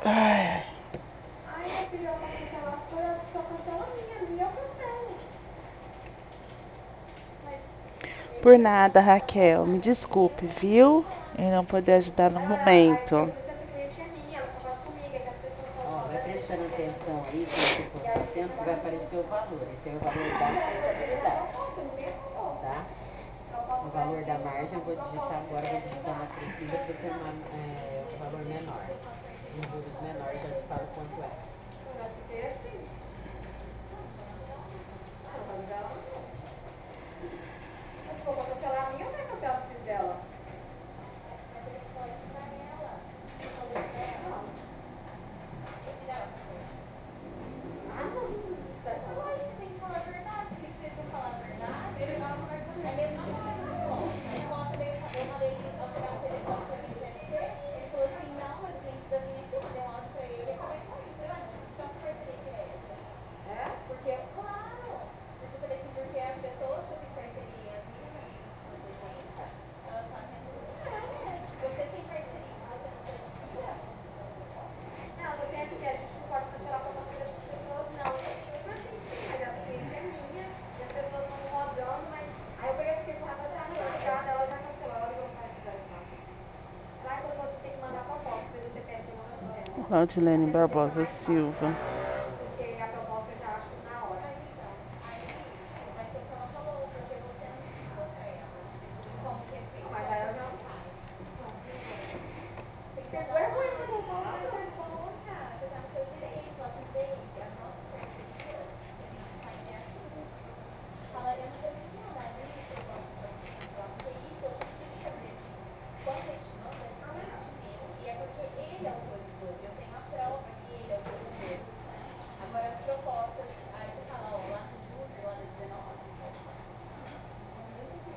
Ai. Ai, minha filha, pra cancelar as coisas, só cancela a minha eu cancelo. Por nada, Raquel. Me desculpe, viu? Em não poder ajudar no momento. Aí, essa cliente é minha, ela só faz comigo, é que as pessoas só Ó, vai falam. prestando atenção aí, quando você for fazendo, que vai aparecer o valor. Esse é o valor da contabilidade, tá? O valor da margem eu vou digitar agora, vou digitar na Cristina para ter um valor menor. Um juros menor, já te falo quanto é. Vai ser assim. Não, vai ligar ela não. Mas se for pra cancelar a minha, eu não vai cancelar o dela. Mas ele pode pra ela. Eu falei pra ela. Não. Ah, não. Tá bom. Tem que falar a verdade. Se vocês não falar a verdade, ele não vai fazer. É a mesma coisa. Aí coloca daí, eu mandei ele alterar o telefone pra mim CLT. Ele falou assim, não, mas o cliente da minha filha, deu áudio pra ele e acabei com ele. Falei, mas então que parceria que é essa? É? Porque, claro. Porque eu falei assim, porque as pessoas que eu tenho parceria minha, elas fazem tudo. É. Você tem parceria que você não certifica? Não, você tem aqui, a gente não pode cancelar pra conta das pessoas, não. Eu falei assim, sim, mas a cliente é minha e as pessoas vão rodando, mas. Aí eu peguei fiquei com raiva dela, ela já cancelou, ela ligou pra ela. Lá quando você tem que mandar a proposta, fez o CPF de uma dela. Claudilene Barbosa Silva. Porque a proposta eu já acho na hora. Mas então, aí vai ser o que ela falou, porque você não explicou pra ela como que é feito. Mas aí ela já sabe. Tem que ter vergonha pra não falar. Você tá no seu direito, ela tem direito. A nossa parceria, que a gente faz é assim. Fala, eu não tô te mandar isso, eu gosto de você cancelar, porque isso eu consigo fazer. Quando ele te manda, é cliente meu, e é porque ele autorizou. Eu tenho a prova que ele autorizou. Agora as propostas